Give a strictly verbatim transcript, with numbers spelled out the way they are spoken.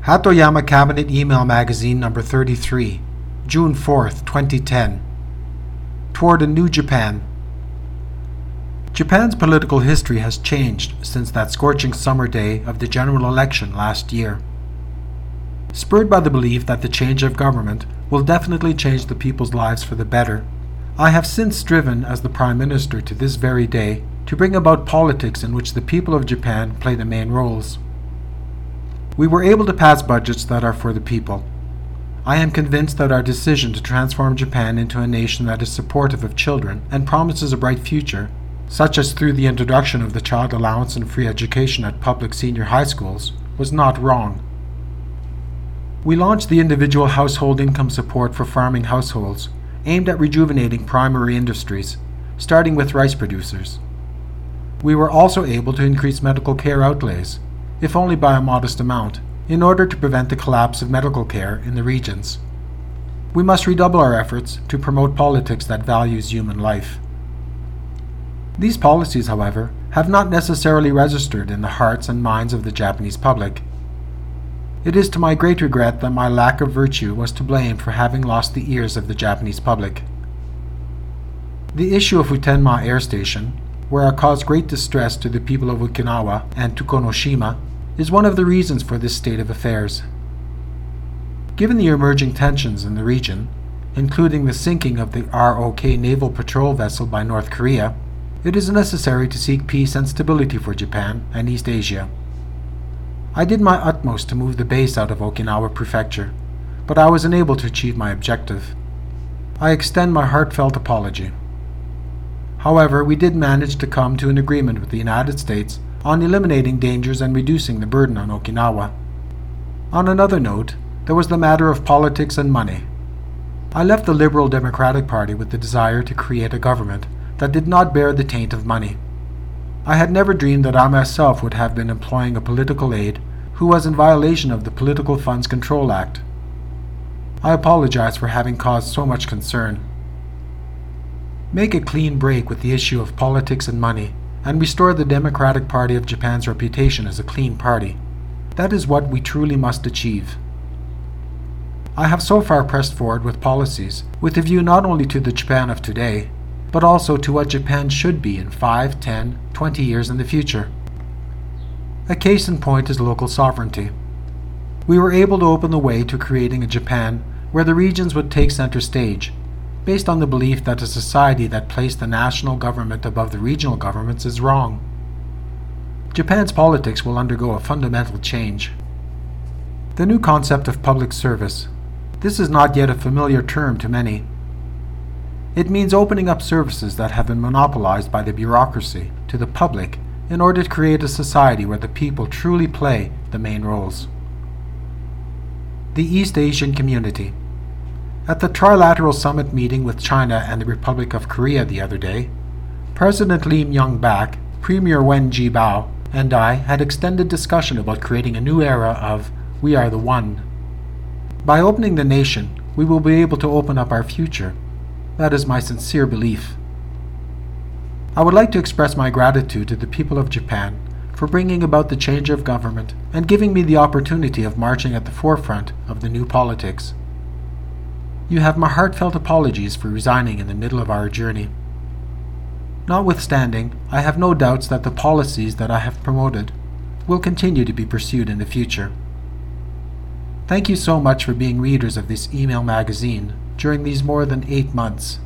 Hatoyama Cabinet Email Magazine number thirty-three, June fourth, twenty ten. Toward a New Japan. Japan's political history has changed since that scorching summer day of the general election last year. Spurred by the belief that the change of government will definitely change the people's lives for the better, I have since striven as the Prime Minister to this very day to bring about politics in which the people of Japan play the main roles. We were able to pass budgets that are for the people. I am convinced that our decision to transform Japan into a nation that is supportive of children and promises a bright future, such as through the introduction of the child allowance and free education at public senior high schools, was not wrong. We launched the individual household income support for farming households, aimed at rejuvenating primary industries, starting with rice producers. We were also able to increase medical care outlays, if only by a modest amount, in order to prevent the collapse of medical care in the regions. We must redouble our efforts to promote politics that values human life. These policies, however, have not necessarily registered in the hearts and minds of the Japanese public. It is to my great regret that my lack of virtue was to blame for having lost the ears of the Japanese public. The issue of Futenma Air Station, where I caused great distress to the people of Okinawa and Tokunoshima, is one of the reasons for this state of affairs. Given the emerging tensions in the region, including the sinking of the R O K naval patrol vessel by North Korea, it is necessary to seek peace and stability for Japan and East Asia. I did my utmost to move the base out of Okinawa Prefecture, but I was unable to achieve my objective. I extend my heartfelt apology. However, we did manage to come to an agreement with the United States on eliminating dangers and reducing the burden on Okinawa. On another note, there was the matter of politics and money. I left the Liberal Democratic Party with the desire to create a government that did not bear the taint of money. I had never dreamed that I myself would have been employing a political aide who was in violation of the Political Funds Control Act. I apologize for having caused so much concern. Make a clean break with the issue of politics and money, and restore the Democratic Party of Japan's reputation as a clean party. That is what we truly must achieve. I have so far pressed forward with policies with a view not only to the Japan of today, but also to what Japan should be in five, ten, twenty years in the future. A case in point is local sovereignty. We were able to open the way to creating a Japan where the regions would take center stage, based on the belief that a society that placed the national government above the regional governments is wrong. Japan's politics will undergo a fundamental change. The new concept of public service. This is not yet a familiar term to many. It means opening up services that have been monopolized by the bureaucracy to the public in order to create a society where the people truly play the main roles. The East Asian Community. At the Trilateral Summit meeting with China and the Republic of Korea the other day, President Lee Myung-bak, Premier Wen Jiabao, and I had extended discussion about creating a new era of "We are the one." By opening the nation, we will be able to open up our future. That is my sincere belief. I would like to express my gratitude to the people of Japan for bringing about the change of government and giving me the opportunity of marching at the forefront of the new politics. You have my heartfelt apologies for resigning in the middle of our journey. Notwithstanding, I have no doubts that the policies that I have promoted will continue to be pursued in the future. Thank you so much for being readers of this email magazine during these more than eight months.